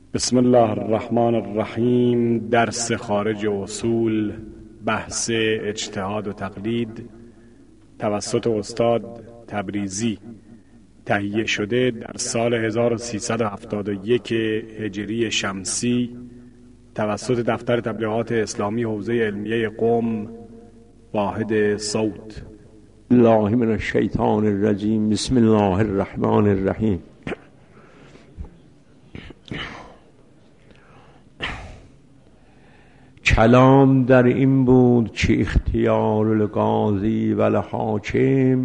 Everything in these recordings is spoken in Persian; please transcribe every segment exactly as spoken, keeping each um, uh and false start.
بسم الله الرحمن الرحیم. درس خارج اصول، بحث اجتهاد و تقلید توسط استاد تبریزی، تهیه شده در سال هزار و سیصد و هفتاد و یک هجری شمسی توسط دفتر تبلیغات اسلامی حوزه علمیه قم، واحد صوت. الله من الشیطان الرجیم. بسم الله الرحمن الرحیم. کلام در این بود که اختیار القاضی و الحاکم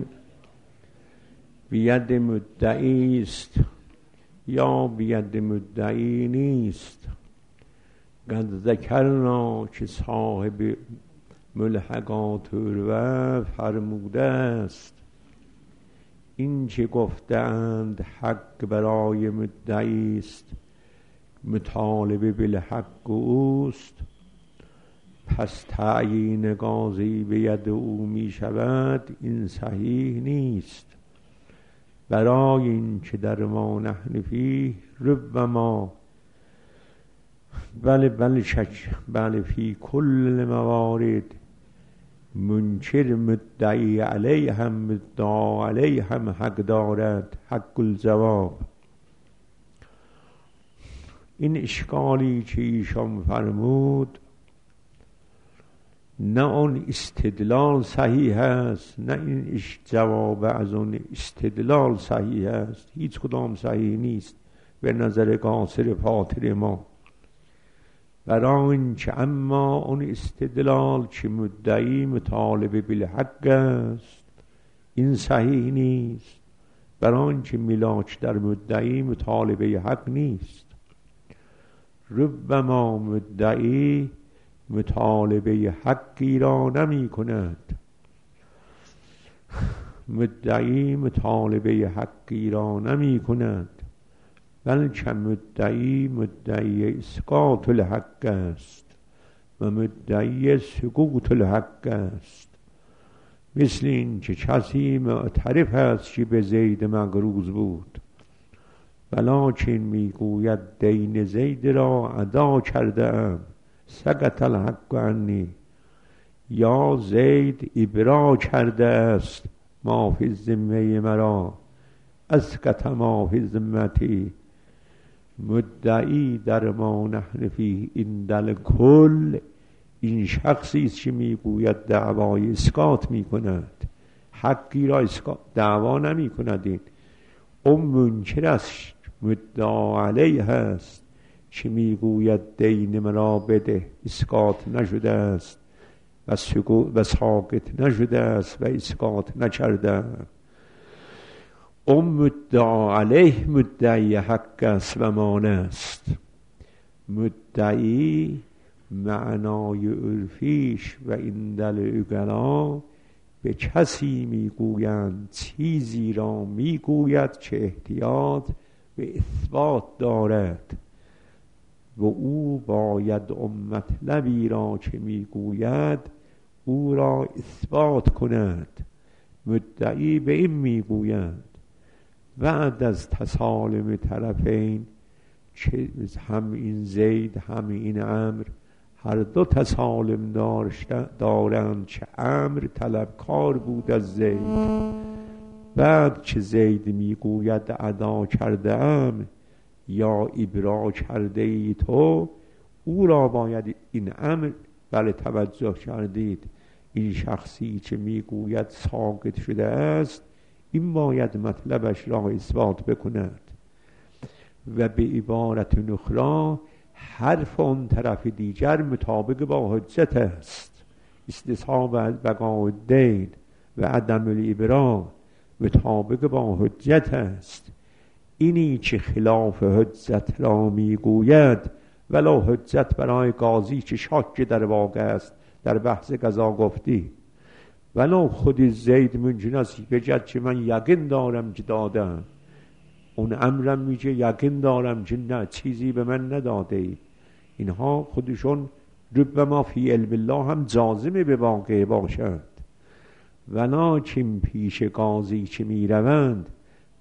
بید مدعی است یا بید مدعی نیست. قد ذکرنا که صاحب ملحقات و فرموده است این که گفتند حق برای مدعی است، مطالبه بالحق اوست، پس تعیین قاضی به ید او می شود. این صحیح نیست. برای این که در ما نحن فیه ربما بله بله شک بله فی کل موارد منکر مدعی علیه هم مدعا علیه هم حق دارد، حق الجواب. این اشکالی که ایشان فرمود نه اون استدلال صحیح است، نه این جواب از اون استدلال صحیح است. هیچ کدام صحیح نیست به نظر قاصر فاطر ما. برای اینکه اما اون استدلال که مدعی مطالبه بالحق است این صحیح نیست، برای اینکه ملاک در مدعی مطالبه حق نیست. ربما مدعی مطالبه حقی را نمی کند، مدعی مطالبه حقی را نمی کند، بلکه مدعی مدعی اسقاط الحق است و مدعی سقوط الحق است. مثل این که کسی معترف است که به زید مقروض بود، ولکن میگوید دین زید را ادا کرده ام، سقط الحق عنی، یا زید ابرا کرده است ما فی الذمه مرا، اسقط ما فی ذمتی. مدعی در ما نحن فیه این دل کل این شخصی است که میگوید دعوای اسقاط میکند، حقی را اسقاط دعوا نمی کند. این اون منکر است، مدعا علیه است که میگوید دین مرا بده، اسقاط نشده است و سقوط و ساقط نشده است و اسقاط نکرده. اون مدعا علیه مدعی حق است و مان است. مدعی معنای عرفیش و این دل اگلا به کسی میگویند چیزی را میگوید که احتیاج به اثبات دارد و او باید اون مطلبی را که میگوید او را اثبات کند. مدعی به این میگوید بعد از تسالم طرفین که هم این زید هم این عمرو هر دو تسالم دارند که عمرو طلبکار بود از زید، بعد که زید میگوید ادا کرده ام یا ابرا کرده ای تو، او را باید این امر بله توجه کردید. این شخصی که میگوید ساقط شده است این باید مطلبش را اثبات بکند و به عبارت اخرى حرف اون طرف دیگر مطابق با حجت است. استصحاب بقاء الدین و عدم الابرا مطابق با حجت است. اینی که خلاف حجت را میگوید ولو حجت برای قاضی که شاک در واقع است در بحث قضا گفتی، ولو خود زید ممکن است بگد که من یقین دارم که دادم، اون امرم میگه یقین دارم که نه چیزی به من نداده ای. اینها خودشون ربما فی علم الله هم جازمه به واقع باشند، ولکن پیش قاضی که میروند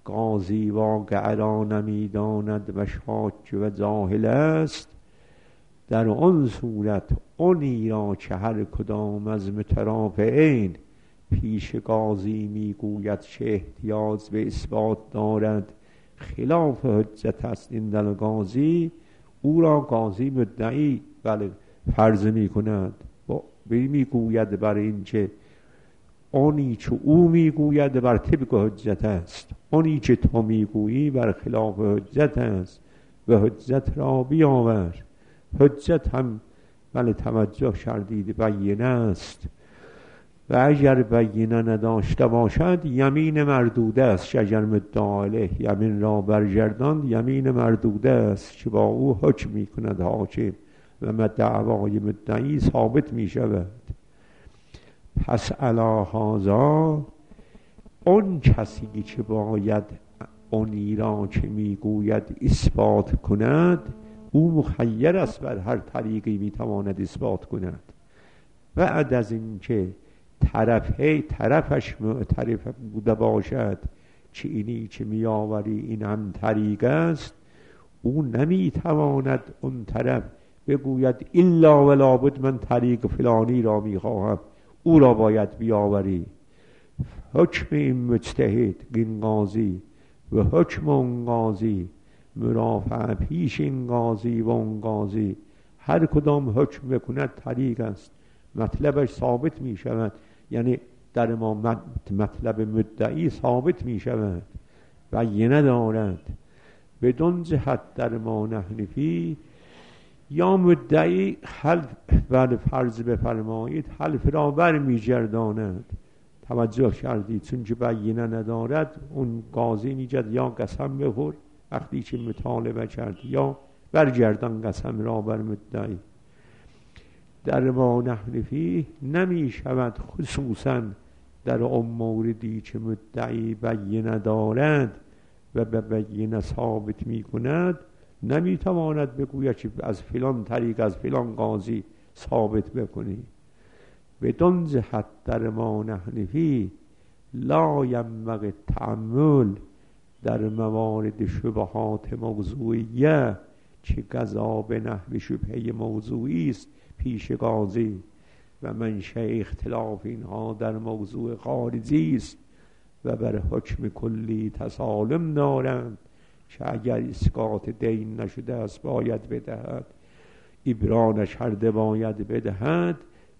قاضی واقعه را نمیداند و شاک و جاهل است، در آن صورت آنی را که هر کدام از مترافعین پیش قاضی میگوید چه احتیاج به اثبات دارد خلاف حجت است این در قاضی، او را قاضی مدعی بله فرض می کند، میگوید بر این که آنی چه او میگوید بر طبق حجت است، آنی چه تو میگویی بر خلاف حجت است و حجت را بیاور. حجت هم بله توجه کردید بینه است و اگر بینه نداشته باشد یمین مردوده است که اگر مدعا علیه یمین را برگرداند یمین مردوده است که با او حکم می کند حاکم و دعوای مدعی ثابت می شود. پس علی هذا اون کسی که باید آنی را که می گوید اثبات کند او مخیر است بر هر طریقی می تواند اثبات کند. بعد از اینکه طرف هی طرفش معترف بوده باشد که اینی که می آوری این هم طریق است، او نمی تواند اون طرف بگوید الا ولا بد من طریق فلانی را می خواهم، او را باید بیاوری. حکم این مجتهد این قاضی و حکم اون قاضی مرافع پیش این قاضی و اون قاضی هر کدام حکم بکند طریق است، مطلبش ثابت می شود، یعنی در ما مطلب مدعی ثابت می شود و یه ندارد. بدون جهت در ما نحنفی یا مدعی حلف بر فرض بفرمایید حلف را بر می گرداند، توجه کردید، چون که بینه ندارد اون قاضی می جد یا قسم بخور وقتی که مطالبه کرد یا برگردان قسم را بر مدعی. در ما نحنفی نمی شود خصوصا در اون موردی که مدعی بینه دارد و به بینه ثابت می کند نمی تواند بگوید که از فلان طریق از فلان قاضی ثابت بکنی. بدون جهت در ما نحنفی لا ینبغی التأمل در موارد شبهات موضوعیه که قضا به نحو شبهه موضوعی است پیش قاضی و منشأ اختلاف اینها در موضوع خارجی است و بر حکم کلی تسالم دارند که اگر اسقاط دین نشده است باید بدهد، ابرا نکرده باید بدهد،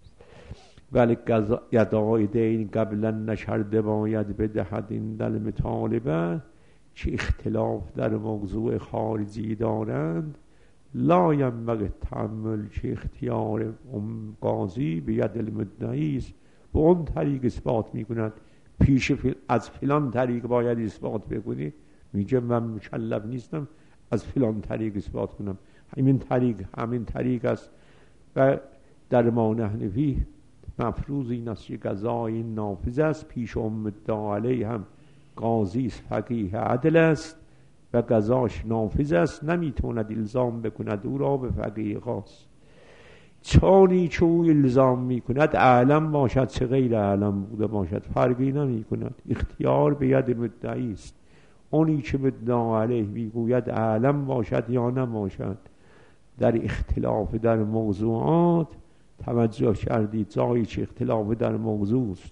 ولی ادای دین قبلا نکرده باید بدهد. این در مطالبه که اختلاف در موضوع خارجی دارند لا ینبغی التأمل که اختیار اون قاضی به ید المدعی است، به اون طریق اثبات می کند. پیش فل... از فلان طریق باید اثبات بکنی، میگه من مکلف نیستم از فلان طریق اثبات کنم، همین طریق همین طریق است. و در ما نحنفی مفروض این است که قضای نافذ است، پیش اون مدعا علیه هم قاضی فقیه عدل است و قضاش نافذ است، نمیتوند الزام بکند او را به فقیه خاص. چونی که او الزام میکند اعلم باشد چه غیر اعلم بوده باشد فرقی نمی کند، اختیار به ید مدعی است. اونی که مدعا علیه میگوید اعلم باشد یا نباشد. در اختلاف در موضوعات توجه کردید جایی که اختلاف در موضوع است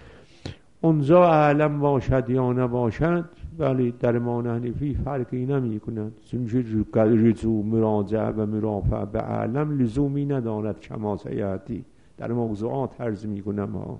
اونجا اعلم باشد یا نباشد، ولی در ما نحنفی فرقی نمی کند، چون رجوع مراجعه و مرافعه به اعلم لزومی ندارد کما سیأتی. در موضوعات عرض می کنم ها.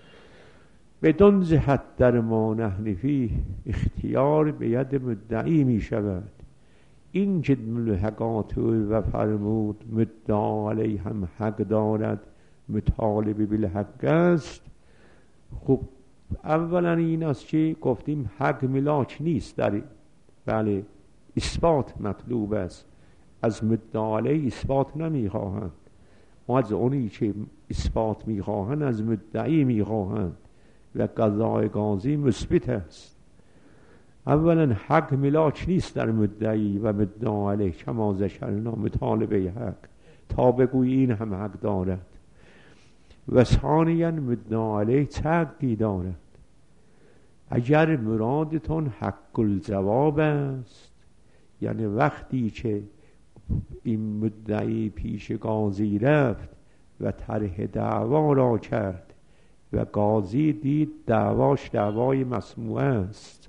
بدون جهت در ما نحنفی اختیار به ید مدعی می شود. این که ملحقات و فرمود مدعا علیه هم حق دارد مطالبه بالحق است. خب اولا این است که گفتیم حق ملاک نیست، در بله اثبات مطلوب است، از مدعا علیه اثبات نمی خواهند، از اونی که اثبات می خواهند از مدعی می خواهند و قضای قاضی مثبت است. اولا حق ملاک نیست در مدعی و مدعا علیه کما ذکرنا مطالبه حق تا بگویی این هم حق دارد. و ثانیا مدعا علیه چه حقی دارد؟ اگر مرادتون حق الجواب است، یعنی وقتی که این مدعی پیش قاضی رفت و طرح دعوا را کرد و قاضی دید دعواش دعوای مسموعه است.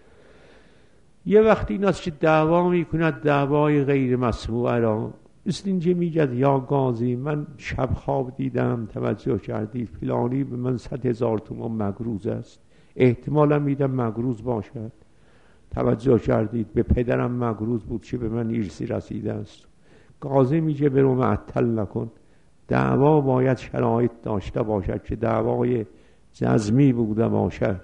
یه وقتی این است که دعوا میکند دعوای غیر مسموعه را، مثل اینجا میگد یا قاضی من شب خواب دیدم توجه کردید فلانی به من صد هزار تومان مگروز است، احتمالا میدم مگروز باشد، توجه کردید به پدرم مگروز بود که به من ارثی رسیده است. قاضی میگه برو معطل نکن، دعوا باید شرایط داشته باشد که دعوای جزمی بوده باشد.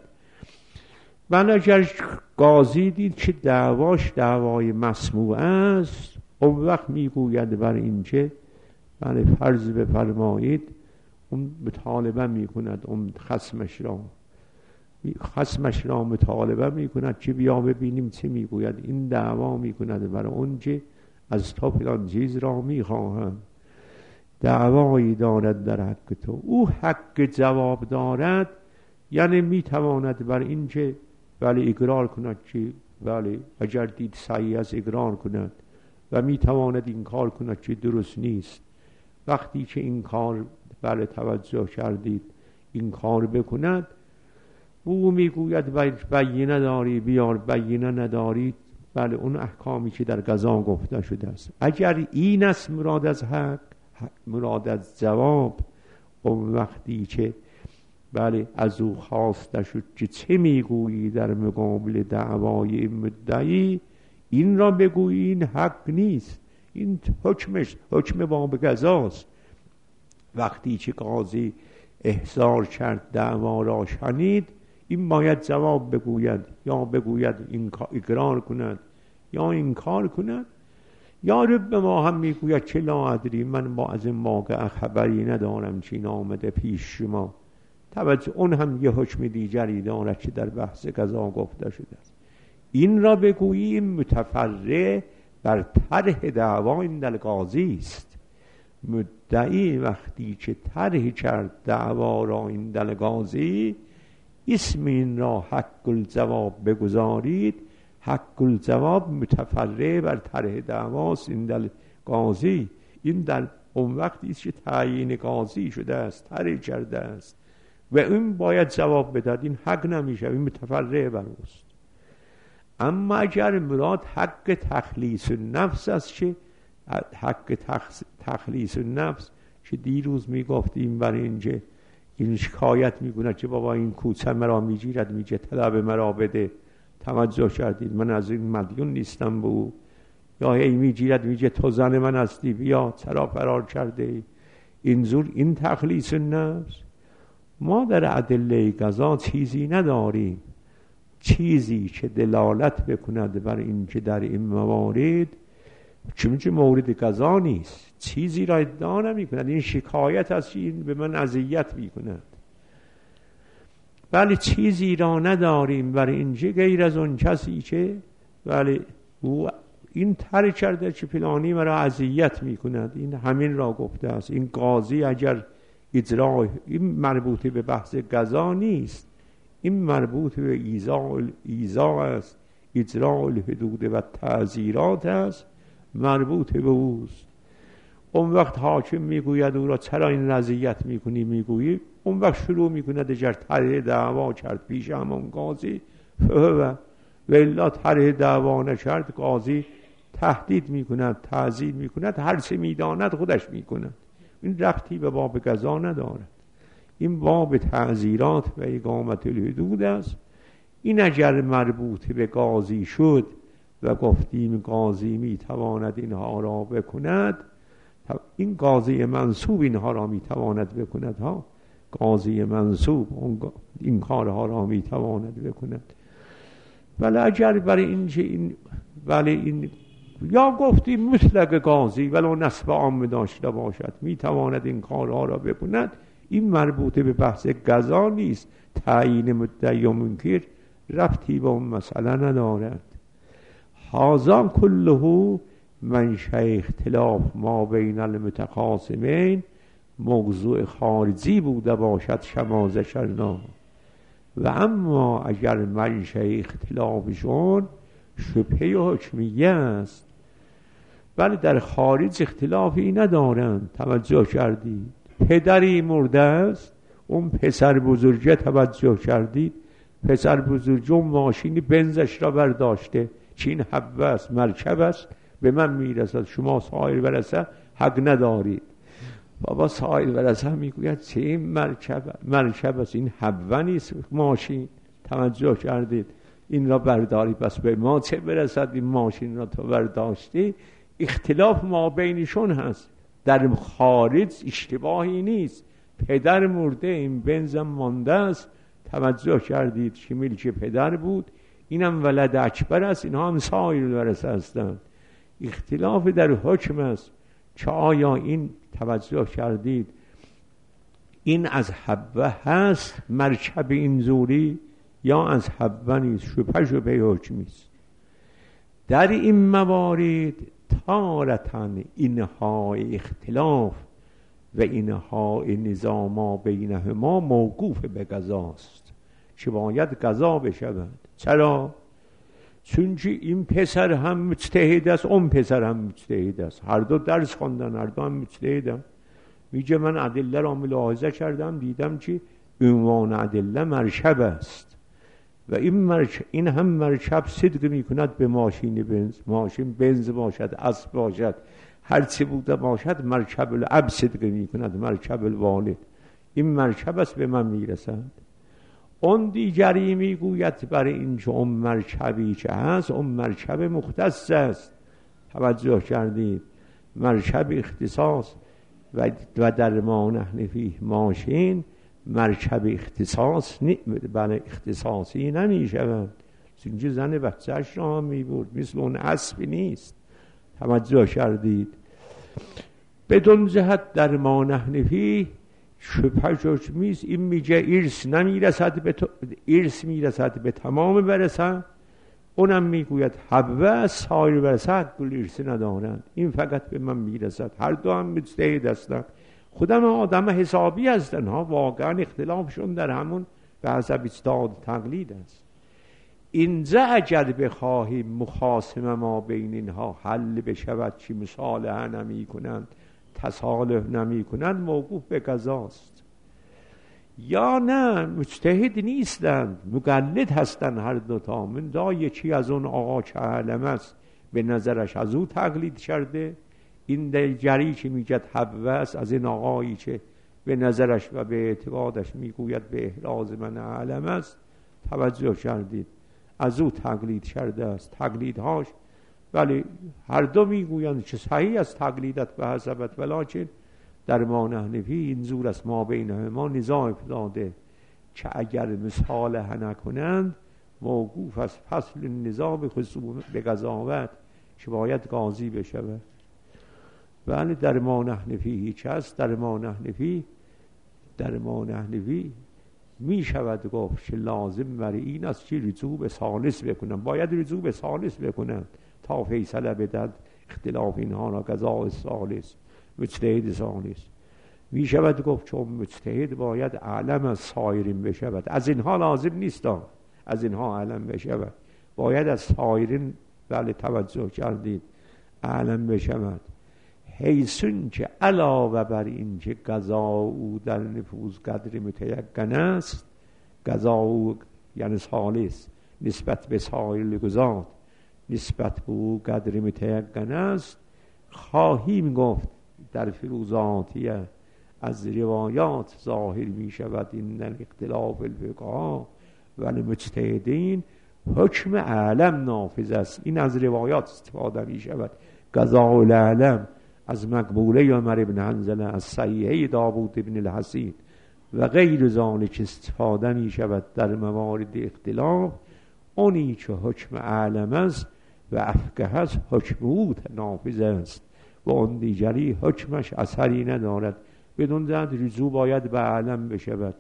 من اگر قاضی دید که دعواش دعوای مسموع است، اون وقت میگوید بر اینجا بله فرض بفرمایید اون مطالبه میکند، اون خصمش را خصمش را مطالبه میکند که بیا ببینیم چی میگوید. این دعوا میکند برای اونجا از تو فلان چیز را میخواهم، دعوایی دارد در حق تو، او حق جواب دارد، یعنی میتواند بر اینجا ولی اقرار کند که ولی اگر دید صحیح از اقرار کند و میتواند این کار کند که درست نیست. وقتی که این کار بله توجه کردید این کار بکند، او میگوید بینه داری بیار، بینه ندارید بله اون احکامی که در قضا گفته شده است. اگر این است مراد از حق، مراد از جواب، اون وقتی که بله از او خواسته شد که چه میگویی در مقابل دعوای مدعی، این را بگویی این حق نیست، این حکمش حکم باب قضاست. وقتی که قاضی احضار کرد دعوا را شنید، این باید جواب بگوید، یا بگوید این اقرار کند یا انکار کند، یا رب ما هم میگوید که لا ادری من با از این موقع خبری ندارم چین آمده پیش شما. توجه اون هم یه حکم دیگری دارد که در بحث قضا گفته شده است. این را بگوییم متفرع بر طرح دعوا این در قاضی است. مدعی وقتی که طرح کرد دعوا را این در قاضی، اسم این را حق الجواب بگذارید. حق الجواب متفرع بر طرح دعواست این در قاضی. این در اون وقتی است که تعیین قاضی شده است، طرح کرده است و این باید جواب بدهد، این حق نمیشه، این متفرع بر اوست. اما اگر مراد حق تخلیص النفس است، که حق تخلیص النفس که دیروز میگفتیم برای اینجا این شکایت میکنه که بابا این کوچه مرا میگیرد میگه طلب مرا بده، توجه کردید من از این مدیون نیستم به او، یا هی میگیرد میگه تو زن من هستی بیا چرا فرار کرده، اینجور این تخلیص النفس. ما در ادله قضا چیزی نداریم، چیزی که دلالت بکند بر این که در این موارد چون که مورد قضا نیست چیزی را ادعا نمی کند. این شکایت است که این به من اذیت می کند، ولی چیزی را نداریم بر اینجا غیر از اون کسی که ولی او این طرح کرده که فلانی مرا اذیت می کند، این همین را گفته است. این قاضی اگر اجرا، این مربوط به بحث قضا نیست، این مربوط به ایضاع ایضاع است، اجراء الحدود و تعزیرات است، مربوط به اوست. اون وقت حاکم میگوید او را چرا این اذیت میکنی، میگویی اون وقت شروع میکند اگر طرح دعوا کرد پیش همون قاضی فهو و الا طرح دعوا نکرد قاضی تهدید میکند، تعزیر میکند، هر چه میداند خودش میکند. این ربطی به باب قضا ندارد، این باب تعزیرات و اقامت الحدود است. این اگر مربوط به قاضی شد و گفتیم قاضی میتواند اینها را بکند، این قاضی منصوب اینها را میتواند بکند ها، قاضی منصوب این کارها را میتواند بکند. ولی اگر برای اینجا این ولی این یا گفتیم مطلق قاضی ولو نسب عام داشته باشد میتواند این کارها را بکند، این مربوط به بحث قضا نیست. تعیین مدعی و منکر ربطی به اون مسئله ندارد. هذا كله منشأ اختلاف ما بین المتخاصمین، موضوع خارجی بوده باشد شما ذکرنا. و اما اگر منشأ اختلافشون شبهه حکمیه است، ولی در خارج اختلافی ندارند. توجه کردید پدری مرده است، اون پسر بزرگه توجه کردید پسر بزرگ اون ماشین بنزش را برداشته، چین حبه است مرکب است به من میرسد، شما سایر برسه حق ندارید. بابا سایر برسه میگوید چه این مرکب مرکب است، این حبه نیست ماشین. توجه کردید این را برداری پس به ما چه برسد، این ماشین را تو برداشتی. اختلاف ما بینشون هست، در خارج اشتباهی نیست. پدر مرده این بنزم مانده است، توجه کردید که ملک پدر بود، اینم ولد اکبر است، اینها هم سایر ورثه هستند. اختلاف در حکم است که آیا این توجه کردید این از حبه هست مرکب اینزوری یا از حبه نیست، شبه شبه حکمی است. در این موارد تارتن اینها اختلاف و اینها نظاما بینهما موقوف به قضاست که باید قضا بشود. چرا؟ چون این پسر هم مجتهد است، اون پسر هم مجتهد است، هر دو درس خواندن، هر دو هم مجتهدن. میگه من ادله را ملاحظه کردم دیدم که عنوان ادله مرکب است و این مرکب این هم مرکب صدق میکند به ماشین بنز، ماشین بنز باشد اسب باشد هر چه بوده باشد مرکب الاب صدق میکند، مرکب الوالد این مرکب است به من میرسد. اون دیگری میگوید برای این که اون مرکبی که هست اون مرکب مختص است. توجه کردید مرکب اختصاص و, و در ما نحن فیه ماشین مرکب اختصاص نی... بله اختصاصی نمی شود، چون زن بچهش را می بود، مثل اون اسب نیست. توجه کردید بدون جهت در ما نحن فیه شبه حکمیست. این میگه ارث نمیرسد به تو... ارث میرسد به تمام برسن، اونم میگوید حبه سایر برسد کل ارث ندارند، این فقط به من میرسد. هر دو هم مجتهد هستند، خودم آدم حسابی هستند ها، واقعا اختلافشون در همون به حسب اجتهاد تقلید است. اینجا اگر بخواهیم مخاصمه ما بین اینها حل بشود چی مصالحه نمی کنند تصالح نمی کنند موقوف به قضاست، یا نه مجتهد نیستند مقلد هستند هر دوتا. من دا یکی از اون آقا که علم است به نظرش از او تقلید کرده، این دیگری که میگد حبه است از این آقایی که به نظرش و به اعتقادش میگوید به احراز من علم است. توجه کردید از او تقلید کرده است. تقلیدهاش ولی هر دو میگویند که صحیح است تقلیدت به حسبت، ولیکن در ما نحن فیه این زور است ما بینه ما نزاع افتاده که اگر مصالحه نکنند موقوف از فصل نزاع به خصوم به قضاوت که باید قاضی بشود. ولی در ما نحن فیه هیچ است. در ما نحن فیه در ما نحن فیه می شود گفت که لازم برای این است که رجوع به ثالث بکنند، باید رجوع به ثالث بکنند تا فیصله بدهد اختلاف اینها را قضاء ثالث مجتهد ثالث. می شود گفت چون مجتهد باید اعلم از سایرین بشود، از اینها لازم نیست از اینها اعلم بشود، باید از سایرین بله توجه کردید اعلم بشود. حیثون که علاوه بر این که قضا او در نفوذ قدر متیقن است، قضا او یعنی ثالث نسبت به سایر قضات نسبت به او قدر متیقن است، خواهیم گفت در فروزاتیه از روایات ظاهر می شود این در اختلاف الفقها و المجتهدین حکم اعلم نافذ است. این از روایات استفاده می شود. قضاء الاعلم از مقبوله عمر بن حنظله، از صحیحه داوود بن الحسین و غیر ذالک استفاده می شود در موارد اختلاف. اونی که حکم اعلم است و افقه است حکم او نافذ است و اون دیگری حکمش اثری ندارد، بدون ذات رجوع باید به اعلم بشود.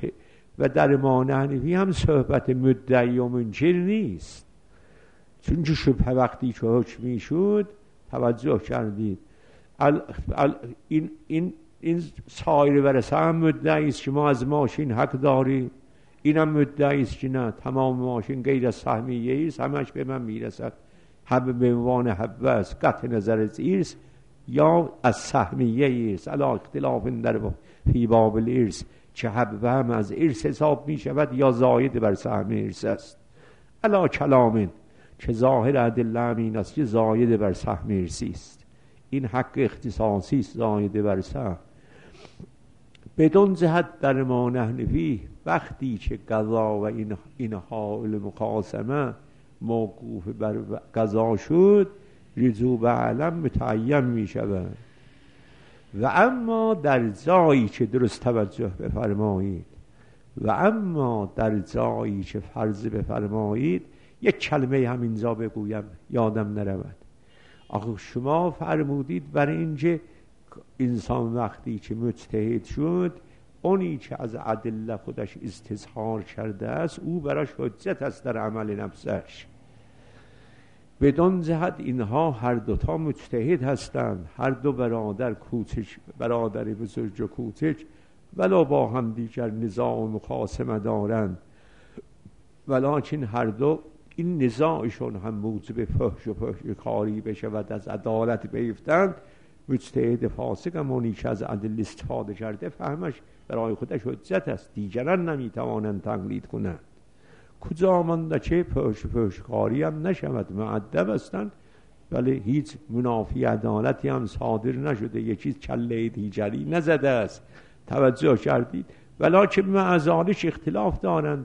و در ما نحن فیه هم صحبت مدعی و منکر نیست، چون که شبه وقتی که حکمی شد توجه کردید ال ال این این این سایر ورثه هم مدعی است که ما از ماشین حق داریم، اینم مدعی است که نه تمام ماشین غیر از سهمیه است همش به من میرسد، حب به عنوان حب است، قطع نظر از ایرس یا از سهمیه ایرس، علا اختلاف در فی باب الارث، چه حب هم از ایرس حساب می شود یا زاید بر سهم ایرس است. علا کلامین که ظاهر ادله همین است که زاید بر سهم ایرسی است، این حق اختصاصی است زاید بر سهم. بدون جهت در ما نحنفی وقتی که قضا و این این حال مقاسمه موقوف بر قضا شد رجوع به علم متعین می شود. و اما در جایی که درست توجه بفرمایید و اما در جایی که فرض بفرمایید یک کلمه هم اینجا بگویم یادم نرود. آخه شما فرمودید برای اینکه انسان وقتی که مجتهد شد اونی که از ادله خودش استظهار کرده است او براش حجت است در عمل نفسش. بدون جهت اینها هر دوتا مجتهد هستند، هر دو برادر کوچک، برادر بزرگ و کوچک، ولا با هم دیگر نزاع و مخاصمه دارند، ولکن هر دو این نزاعشون هم موجب فحش و فحش کاری بشود از عدالت بیفتند. مجتهد فاسق همونی که از عدل استفاده کرده فهمش برای خودش حجت است، دیگران نمیتوانند تقلید کنند. کجا مانده که فحش و فحش کاری هم نشود، مؤدب هستند ولی هیچ منافی عدالتی هم صادر نشده، یکی کله دیگری نزده است. توجه کردید؟ ولکن معذالش اختلاف دارند،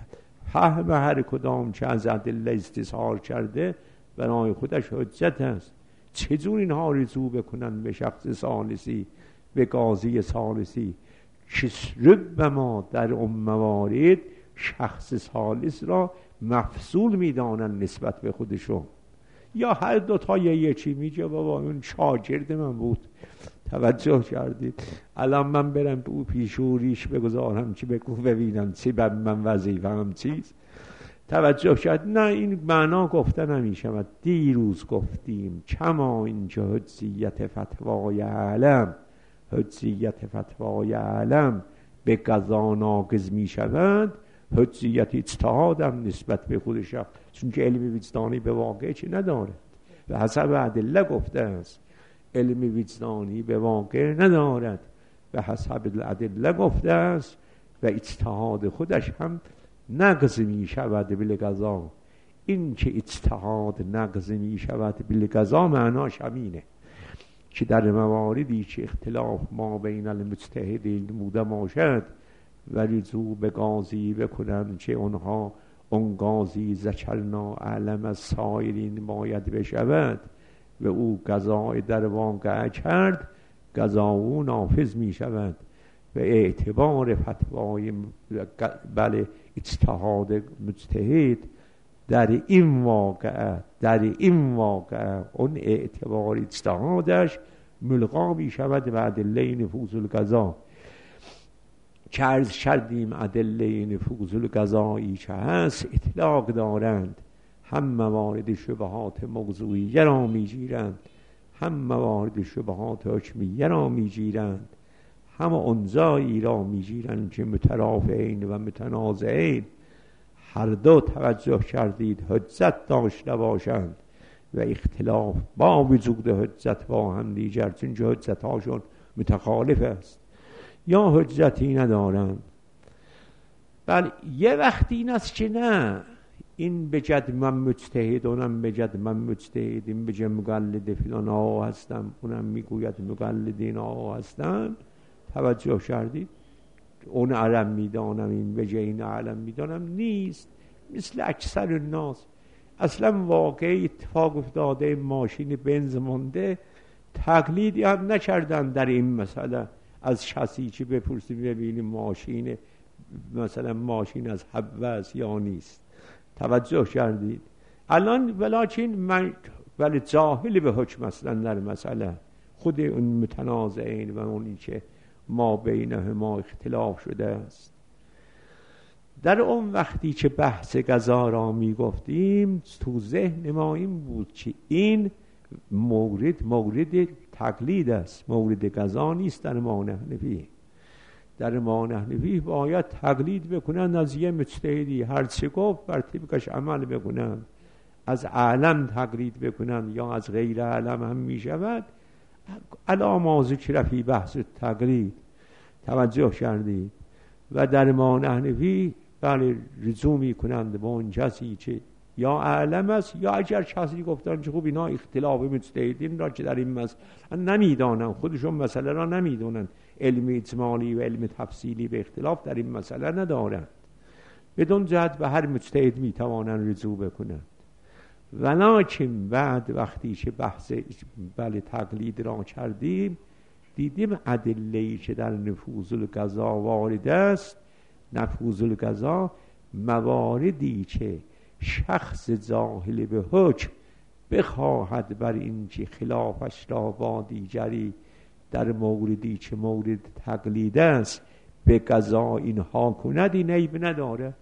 فهم هر کدام که از ادله استظهار کرده برای خودش حجت است. چجور اینها رجوع بکنن به شخص ثالثی، به قاضی ثالثی که ربما در اون موارد شخص ثالث را مفضول میدانن نسبت به خودشون، یا هر دوتا یه یکی میگه بابا اون شاگرد من بود. توجه کردید؟ الان من برم او پیشوریش بگذارم که بگو ببینم چی بر من وظیفه هم چیز. توجه کرد؟ نه این معنا گفته نمی شود. دیروز گفتیم کما اینجا حجیت فتوای علم حجیت فتوای علم به قضا ناقض می شود، حجیت اجتهاد هم نسبت به خودش، چون که علم وجدانی به واقع چی ندارد، به حسب ادله گفته است علم وجدانی به واقع ندارد، به حسب ادله گفته است و اجتهاد خودش هم نقض می شود بالقضا. این که اجتهاد نقض می شود بالقضا معناش همینه که در مواردی که اختلاف ما بین المجتهدین بوده باشد و رجوع به قاضی بکنند که اونها اون قاضی ذکرنا اعلم از سایرین باید بشود و او قضا در واقع کرد، قضا او نافذ می شود و اعتبار فتوای بله اجتهاد مجتهد در این واقع در این واقع اون اعتبار اجتهادش ملغا می شود و ادله نفوذ القضا که عرض کردیم ادله نفوذ القضایی که هست اطلاق دارند، هم موارد شبهات موضوعیه را می گیرند، هم موارد شبهات حکمیه را می گیرند، هم اونجایی را می گیرند که مترافعین و متنازعین هر دو توجه کردید حجت داشته باشند و اختلاف با وجود حجت با هم دیگر، چون حجت هاشون متخالف است یا حجتی ندارند. بله یه وقتی این است که نه این بجد من مجتهد اونم بجد من مجتهد، این بجد مقلد فلان ها هستم اونم میگوید مقلدین ها هستم. توجه کردید؟ اون علم میدانم این بجد این علم میدانم نیست. مثل اکثر الناس اصلا واقعی اتفاق افتاده ماشین بنز مونده، تقلیدی هم نکردن در این مسئله از کسی که بپرسیم ببینیم ماشین مثلا ماشین از حبه است یا نیست. توجه کردید؟ الان ولکن من ولی جاهل به حکم اصلا در مسئله خود اون متنازعین و اونی که ما بینهما اختلاف شده است. در اون وقتی که بحث قضا را می گفتیم تو ذهن ما این بود که این مورد مورد تقلید است، مورد قضا نیست در ما نحنفی. در ما نحنفی باید تقلید بکنن از یه مجتهدی، هر چه گفت بر طبقش عمل بکنن. از عالم تقلید بکنن یا از غیر عالم هم می شود. علا ما ذکر فی بحث تقلید، توجه کردید. و در ما نحنفی بله رجوع می کنند به اون کسی که یا عالم است، یا اگر کسی گفتن که خوب اینا اختلاف مجتهدین را که در این مسئله نمیدانن، خودشون مسئله را نمیدونن، علم اجمالی و علم تفصیلی به اختلاف در این مسئله ندارند، بدون جهت به هر مجتهد میتوانند رجوع بکنند. ولکن بعد وقتی که بحث بله تقلید را کردیم، دیدیم ادله‌ای که در نفوذ القضا وارد است، نفوذ القضا مواردی که شخص جاهل به حکم بخواهد بر این که خلافش را با دیگری در موردی که مورد تقلید است به قضا اینها کند، این عیب ندارد.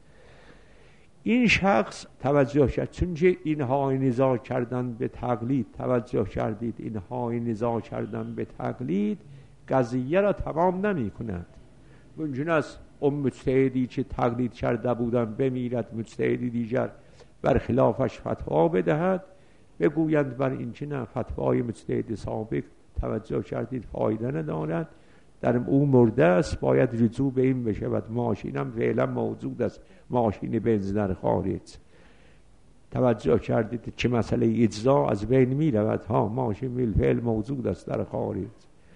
این شخص توجه کرد، چون که اینها نزاع کردن به تقلید، توجه کردید، اینها نزاع کردن به تقلید قضیه را تمام نمی کند. ممکن است اون مجتهدی که تقلید کرده بودن بمیرد، مجتهدی دیگر بر خلافش فتوا بدهد، بگویند بر این که نه، فتوای مجتهد سابق توجه کردید فایده ندارد، در اون مرده است، باید رجوع به این بشود. ماشین هم فعلا موجود است، ماشین بنز در خارج، توجه کردید که مسئله اجزا از بین می رود ها، ماشین بالفعل موجود است در خارج.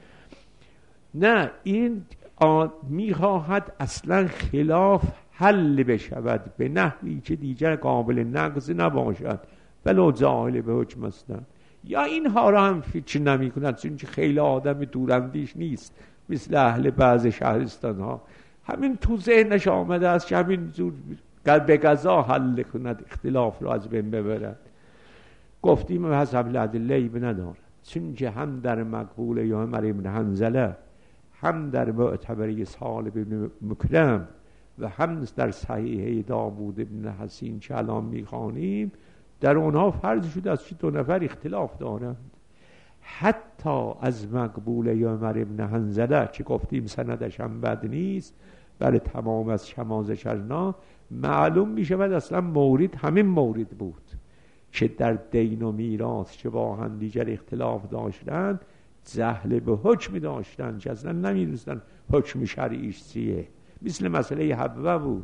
نه، این میخواهد اصلا خلاف حل بشود به نحوی که دیگر قابل نقض نباشد ولو جاهل به حکم هستند. یا اینها را هم فکر نمی کند، چون که خیلی آدم دوراندیش نیست مثل اهل بعض شهرستان ها، همین تو ذهنش آمده است که همین زور به قضا حل کند، اختلاف را از بین ببرد. گفتیم حسب الادله عیب ندارد، چون که هم در مقبول یا عمر بن حنظله، هم در معتبری سالم بن مکرم و هم در صحیح داوود بن حسین که الان میخوانیم، در اونها فرض شده است که دو نفر اختلاف دارند. حتی از مقبول یا عمر بن حنظله که گفتیم سندش هم بد نیست، بله تمام از شماز شرنا معلوم می شود اصلا مورد همین مورد بود که در دین و میراث که با هم دیگر اختلاف داشتند، جهل به حکم داشتند که اصلا نمی دونستند حکم شرعیش چیه. مثل مسئله حبوه بود.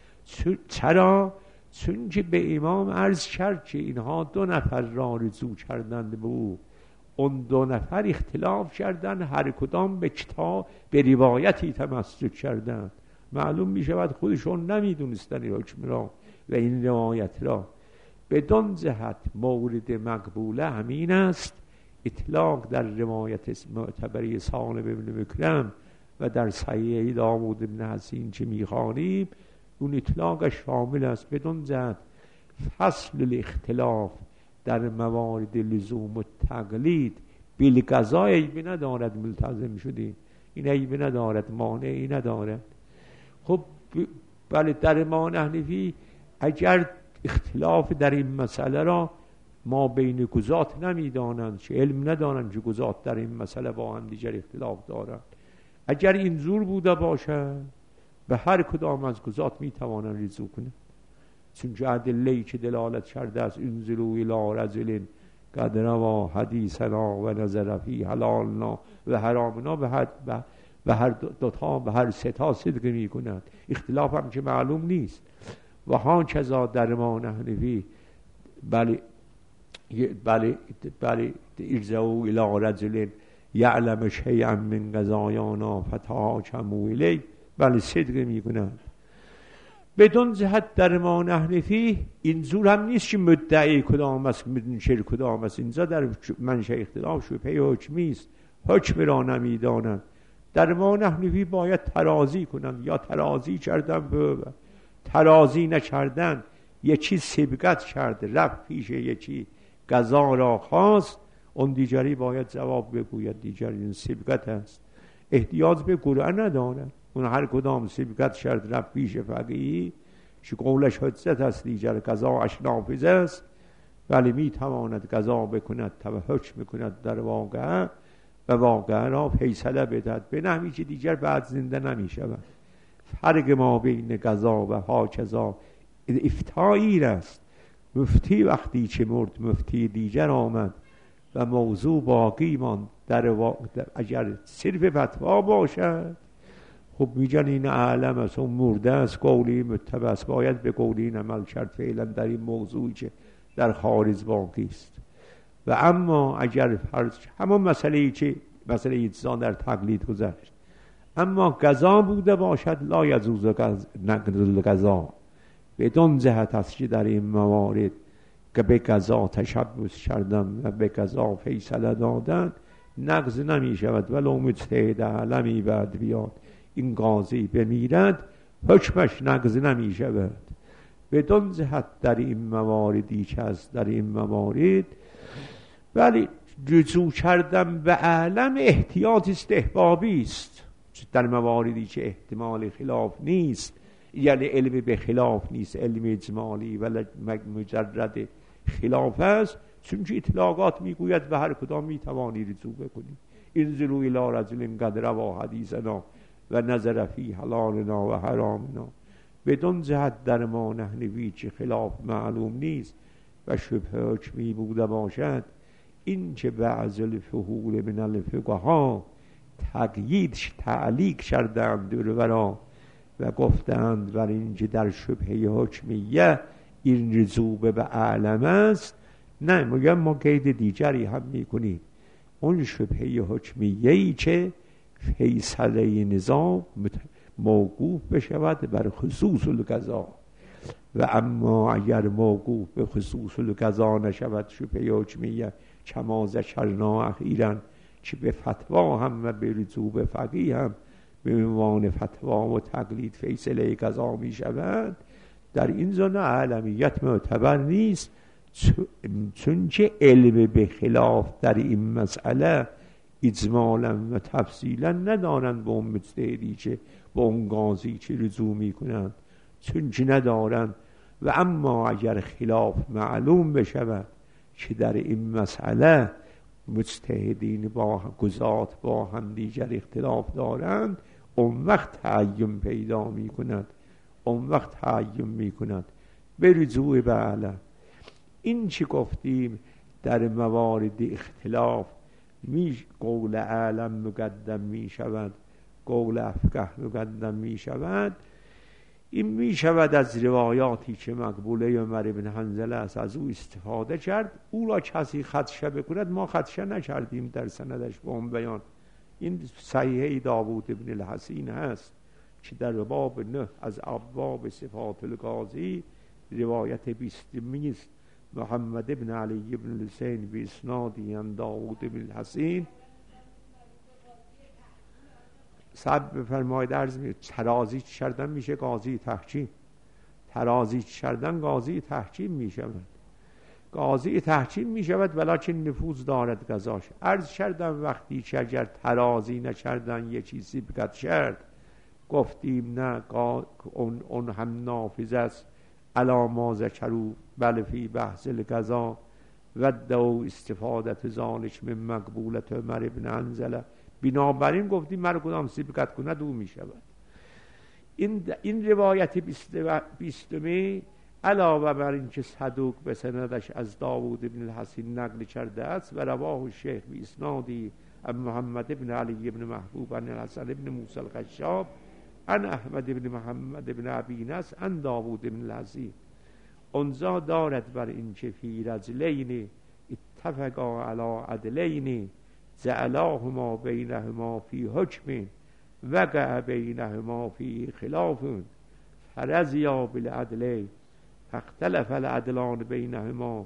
چرا؟ چون که به امام عرض کرد که اینها دو نفر را رجوع کردند به او، اون دو نفر اختلاف کردند، هر کدام به کتاب به روایتی تمسک کردند. معلوم می شود خودشون نمی دونستند حکم را و این روایت را. بدون جهت مورد مقبوله همین است. اطلاق در روایت معتبری سالم بن مکرم و در صحیح داوود بن حسین که میخوانیم، اون اطلاقش شامل است. بدون جهت فصل الاختلاف در موارد لزوم و تقلید بالقضا عیبی ندارد، ملتزم شدیم، این عیبی ندارد، مانعی ندارد. خب بله در ما نحنفی اگر اختلاف در این مسئله را ما بین گزات نمیدانند، چه علم ندانند که گزات در این مسئله با هم دیگر اختلاف دارند، اگر این زور بوده باشد به هر کدام از گزات میتوانند رجوع کنند، چون که ادله‌ای که دلالت کرده است انظروا الی رجل قد روی حدیثنا و نظر فی حلالنا و حرامنا، به هر به هر دوتا به هر سه تا صدق میکنند، اختلاف هم که معلوم نیست. و ها کذا در ما نحنفی بله بله بله ارجعوا الی رجل یعلم شیئا من قضایانا فتحاکموا الیه، بله صدق میکنند. بدون جهت در ما نحنفی اینجور هم نیست که مدعی کدام است منکر کدام است. اینجا در منشأ اختلاف شبهه حکمی است، حکم را نمیدانند. در ما نحنفی باید ترازی کنند، یا ترازی کردن به ترازی نکردن، یکی سبقت کرد رفت پیش یکی قضا را خواست، اون دیگری باید جواب بگوید دیگری این سبقت است، احتیاج به قرعه ندارد. اون هر کدام سبقت کرد رفت پیش فقیه که قولش حجت است، دیگر قضاش نافذ است، ولی می تواند قضا بکند تا حکم بکند در واقع و واقعا را فیصله بدهد به نحوی که دیگر بعد زنده نمی شود. فرق ما بین قضا و هاکذا افتایی است. مفتی وقتی که مرد مفتی دیگر آمد و موضوع باقی ماند. در واقع اگر صرف فتوا باشد خب میگن این عالم است، اون مرده است، قولی متبس، باید به قولی این عمل کرد فعلا در این موضوعی که در خارج باقی است. و اما اگر فرض همون مسئله ای که مسئله اجزا در تقلید گذشت، اما قضا بوده باشد لا یجوز نقض القضا، بدون جهت است که در این موارد که به قضا تشبث کردن و به قضا فیصله دادن نقض نمی شود. ولو مجتهد علمی بعد بیاد این قاضی بمیرد حکمش نقض نمی شود. بدون جهت در این مواردی که از در این موارد ولی رجوع کردن به علم احتیاط استحبابی است. در مواردی که احتمال خلاف نیست، یعنی علم به خلاف نیست، علم اجمالی ولی مجرد خلاف است، چون که اطلاقات میگوید به هر کدام میتوانی رجوع بکنی. انظروا الی رجل قد روا حدیثنا و نظر فی حلالنا و حرامنا. بدون جهت در ما نحنوی که خلاف معلوم نیست و شبه حکمی بوده باشد، این که بعض الفحول من الفقها تقیید تعلیق کردند دورورا و گفتند بر اینکه در شبهه حکمیه این رجوع به علم است، نه میگم ما قید دیگری هم میکنیم. اون شبهه حکمیه‌ای که فیصله نظام موقوف بشود بر خصوص القضا، و اما اگر موقوف به خصوص القضا نشود شبهه حکمیه، کما ذکرنا اخیراً که به فتوا هم و به رجوع به فقیه هم به عنوان فتوا و تقلید فیصله قضا می شود، در این زمینه علمیت معتبر نیست، چون که علم به خلاف در این مسئله اجمالا و تفصیلا ندارند به اون مجتهدی که به اون قاضی که رجوع می کنند، چون که ندارند. و اما اگر خلاف معلوم بشود که در این مسئله مجتهدین با قضات با هم دیگر اختلاف دارند، اون وقت تعین پیدا می کند، اون وقت تعین می کند به رجوع به علم. این چی گفتیم در موارد اختلاف می قول علم مقدم می شود، قول افقه مقدم می شود. این می شود از روایاتی که مقبوله عمر بن حنظله است از او استفاده کرد. او را کسی خدشه بکند، ما خدشه نکردیم در سندش به اون بیان. این صحیحه داوود بن الحسین هست که در باب نه از ابواب صفات القاضی روایت بیستمی است. محمد بن علی بن الحسین به اسنادی عن داوود بن الحسین. صاحب بفرمایید عرض می ترازی کردن میشه قاضی تحکیم، ترازی کردن قاضی تحکیم میشود، قاضی تحکیم میشود ولکن نفوذ دارد قضاش. عرض کردم وقتی که اگر ترازی نکردن یه چیزی بگد شد، گفتیم نه اون, اون هم نافذ است علا ما ذکروا بل فی بحث القضا و دو استفادت ذالک من مقبولت عمر بن حنظله. بنابراین گفتیم مرا کدام سبقت کند او می شود. این, این روایت بیستمی علاوه بر این که صدوق به سندش از داوود بن الحسین نقل کرده است و رواه الشیخ بی اسنادی عن محمد بن علی بن محبوب عن الحسن بن موسی الخشاب عن احمد بن محمد بن ابی نصر عن داوود بن الحسین. اونجا دارد بر این که فی رجلین اتفقا علی عدلین جعلاهما بینهما فی حکم وقع بینهما فی خلاف فرضیا بالعدل فاختلف العدلان بینهما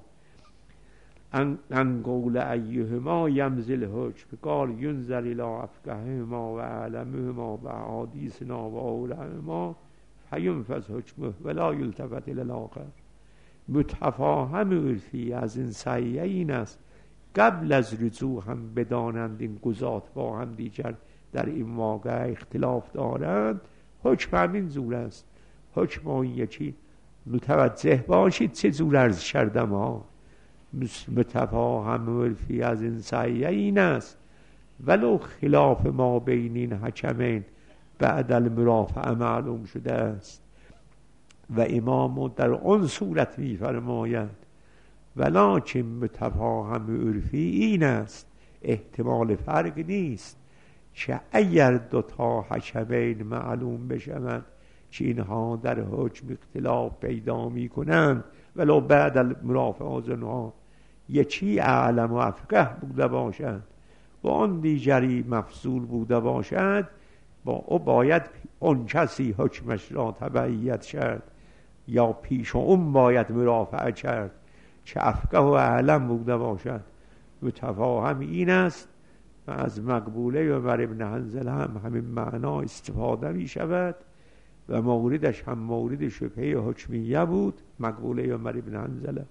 ان قول ایهما یمزل حکم قال ینظر الی افقههما و اعلمهما و احادیثنا و اولهما فینفذ حکمه ولا یلتفت الی الاخر. متفاهم عرفی از این صحیح این است قبل از رجوع هم بدانند این قضات با هم دیگر در این واقع اختلاف دارند، حکم همین زور است. حکم این یکی متوجه باشید چه زور عرض کردم ها. متفاهم عرفی از این صحیح این است ولو خلاف ما بین این حکمین بعد المرافعه معلوم شده است. و امام در آن صورت می فرماید ولکن متفاهم عرفی این است، احتمال فرق نیست که اگر دو تا حکمین معلوم بشوند که اینها در حکم اختلاف پیدا می کنند ولو بعد المرافعه آنها یکی اعلم و افقه بوده باشد و آن دیگری مفضول بوده باشد، با او باید اون کسی حکمش را تبعیت کرد یا پیش اون باید مرافعه کرد که افقه و اعلم بوده باشد. متفاهم این است و از مقبوله عمر ابن حنظله هم همین معنا استفاده می شود و موردش هم مورد شبهه حکمیه بود، مقبوله عمر ابن حنظله.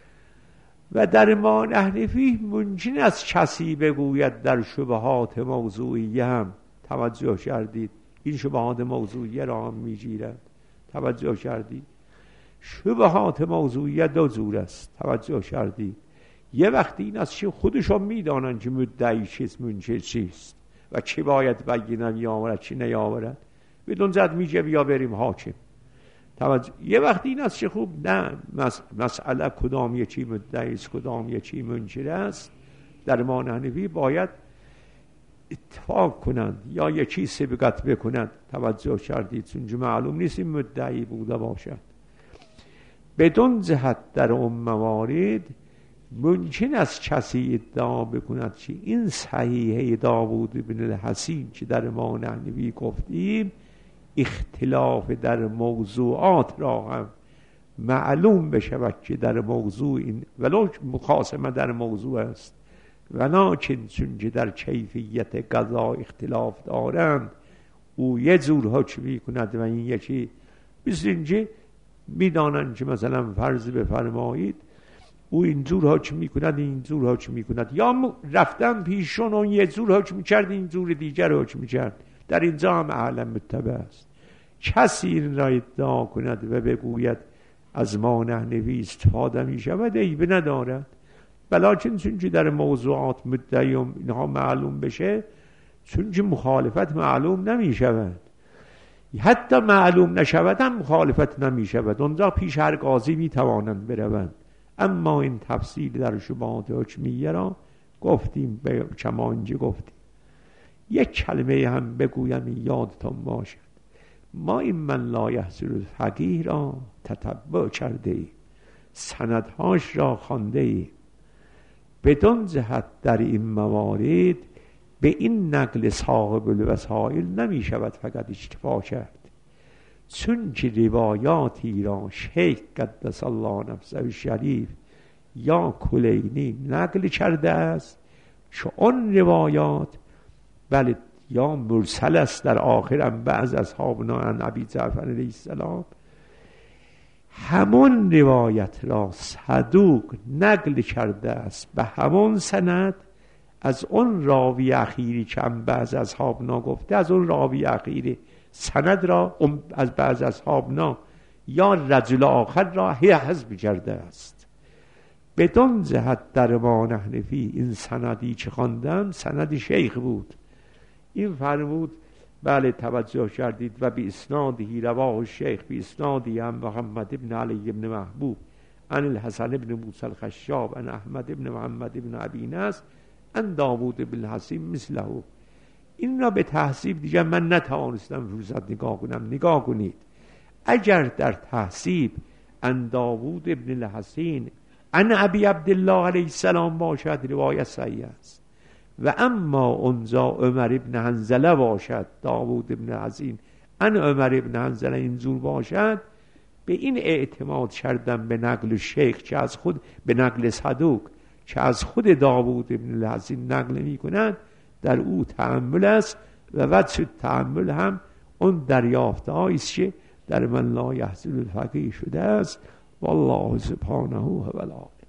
و در ما نحنفی ممکن است کسی بگوید در شبهات موضوعیه هم، توجه کردید این شبهات موضوعیه را هم می گیرد، توجه کردید شبهات موضوعیه دو جور است، توجه کردید یه وقتی این است که خودشون میدانن که مدعی چیست منکر چیست و چی باید بگینه میآورد چی نیاورد، بدون زد میگه بیا بریم حاکم. توجه. یه وقتی این است که خوب نه مس... مسئله کدام یکی مدعی است کدام یکی منکر است، در ما نحنفی باید اتفاق کنند یا یکی سبقت بکنند، توجه کردید چون معلوم نیست این مدعی بوده باشد. بدون جهت در اون موارد ممکن است کسی ادعا بکند که این صحیحه داوود بن الحسین که در ما نحنفی گفتیم اختلاف در موضوعات را هم معلوم بشود که در موضوع این ولو مخاصمه در موضوع است ولکن چون که در کیفیت قضا اختلاف دارند او یه جور حکم می‌کند و این یکی مثل اینکه میدانند که مثلا فرض بفرمایید او اینجور حکم میکند اینجور حکم میکند یا رفتن پیشون اون یه جور حکم میکرد این جور دیگر حکم میکرد، در اینجا هم اعلم متبع است. کسی این را ادعا کند و بگوید از ما نحنفی استفاده میشود عیب ندارد، بلکن چون که در موضوعات مدعی اینها معلوم بشه چون که مخالفت معلوم نمیشود، حتی معلوم نشود هم مخالفت نمیشود، اونجا پیش هر قاضی میتوانند بروند. اما این تفصیل در شبهات حکمیه را گفتیم به کما اینجا گفتیم. یک کلمه هم بگویم یادتان باشد، ما این من لا یحصل الفقیه را تتبع کرده ایم، سندهاش را خوانده ایم، بدون جهت در این موارد به این نقل صاحب الوسائل نمی شود فقط اکتفا کرد، چون که روایاتی را شیخ قدس الله نفسه شریف یا کلینی نقل کرده است که آن روایات بله یا مرسل است در آخرم بعض اصحابنا عن ابی جعفر علیه السلام، همون روایت را صدوق نقل کرده است به همون سند از اون راوی اخیری که هم بعض اصحابنا گفته، از اون راوی اخیری سند را از بعض اصحابنا یا رجل آخر را حذف کرده است. بدون جهت در ما نحنفی این سندی که خواندم سند شیخ بود، این فرمود بله توجه کردید و بی اسنادی رواه الشیخ بی اسنادی هم محمد ابن علی ابن محبوب عن الحسن ابن موسی الخشاب عن احمد ابن محمد ابن ابی نصر عن داوود بن الحسین مثله. این را به تحصیب دیگه من نتوانستم فرصت نگاه کنم، نگاه کنید اگر در تحصیب عن داوود ابن الحسین عن ابی عبدالله علیه السلام باشد روایت صحیح است، و اما اونجا عمر ابن حنظله باشد داوود ابن الحسین عن عمر ابن حنظله اینجور باشد، به این اعتماد کردم به نقل شیخ که از خود به نقل صدوق که از خود داوود ابن الحسین نقل می کند در او تأمل است و وجه تأمل هم اون دریافته هاییست که در من لا یحصل الفقیه شده است. والله سبحانه و تعالی